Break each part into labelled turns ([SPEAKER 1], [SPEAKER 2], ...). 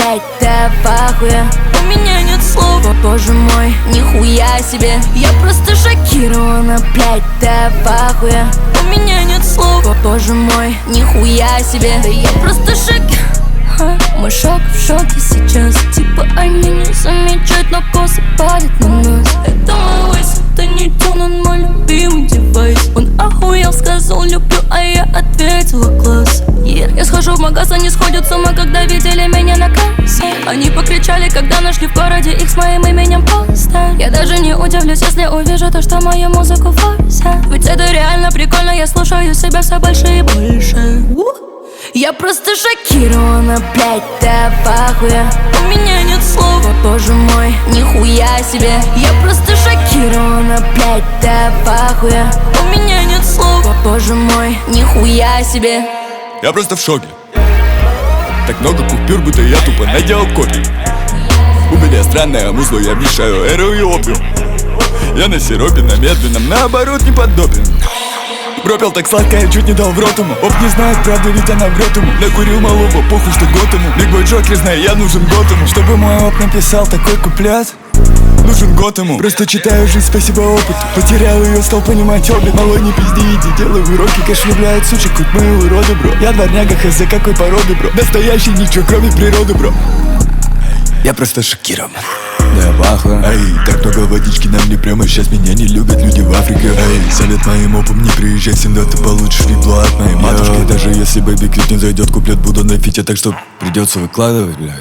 [SPEAKER 1] блядь, да в ахуе. У меня нет слов, о боже мой, нихуя себе. Я просто шокирована, блядь, да в ахуе. У меня нет слов, о боже мой, нихуя себе. Да я просто мы шок в шоке сейчас. Типа они не замечают, но косы падают на нас. Это мой войс, это не тюн, он мой любимый девайс. Он охуел, сказал люблю, а я ответила класс. Я схожу в магаз, они сходят с ума, когда видели меня на кассе. Они покричали, когда нашли в городе их с моим именем поста. Я даже не удивлюсь, если увижу то, что мою музыку форсят. Ведь это реально прикольно, я слушаю себя все больше и больше. Я просто шокирована, блядь, да в ахуе. У меня нет слов, о боже мой, нихуя себе. Я просто шокирована, блядь, да в ахуе. У меня нет слов, о боже мой, нихуя себе.
[SPEAKER 2] Я просто в шоке. Так много купюр, будто я тупо наделал копий. У меня странное музло, я мешаю эру и опиум. Я на сиропе, на медленном, наоборот не поддопен. Пропел так сладко, я чуть не дал в рот ему. Оп, не знает правды, ведь она врет ему. Накурил малого, похуй, что год ему. Бигбой Джокер, знаю, я нужен год ему. Чтобы мой оп написал такой куплет, нужен год ему. Просто читаю жизнь, спасибо опыту. Потерял ее, стал понимать облик. Малой, не пизди, иди, делай уроки. Кэш влюбляет сучек, хоть мы уроды, бро. Я дворняга, хз, какой породы, бро. Настоящий ничего, кроме природы, бро. Я просто шокирован. Да в ахуе. Эй, так много водички на мне прямо сейчас. Меня не любят люди в Африке. Эй, солят моим опом, не приезжай, всегда ты получишь фибло от моей матушки. Даже если Бэби Кьют не зайдет, куплет буду на фите. Так что придется выкладывать, бля.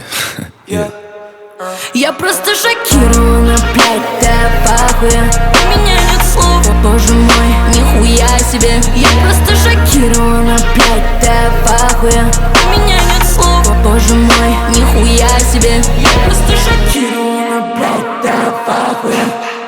[SPEAKER 1] Я просто шокирована, блядь, да в ахуе. У меня нет слов, о боже мой, нихуя себе. Я просто шокирована, блядь, да в ахуе. У меня нет слов, о боже мой, нихуя себе. Я просто шокирована, блядь, да в ахуе.